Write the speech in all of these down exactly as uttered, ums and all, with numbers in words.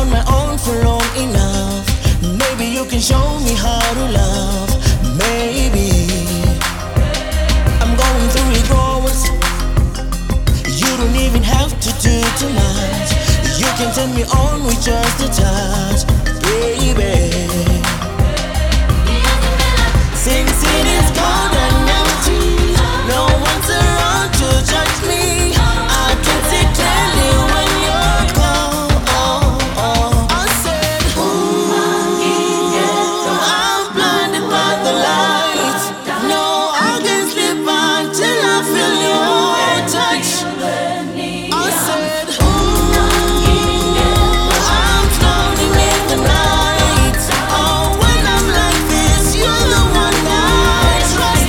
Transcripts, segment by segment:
on my own for long enough. Maybe you can show me how to love. Maybe I'm going through withdrawals. You don't even have to do too much. You can turn me on with just a touch, baby. Since it is cold and empty, no one's around to judge me. I can see clearly when you're gone. I said, ooh, I'm blinded by the lights. No, I can't sleep until I feel your touch. I said, ooh, I'm drowning in the night. Oh, when I'm like this, you're the one I trust.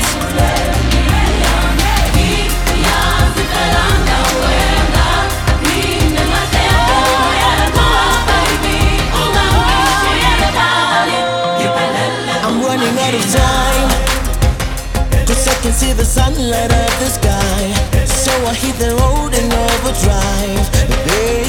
I'm running out of time, 'cause I can see the sunlight of the sky. So I hit the road in overdrive, baby.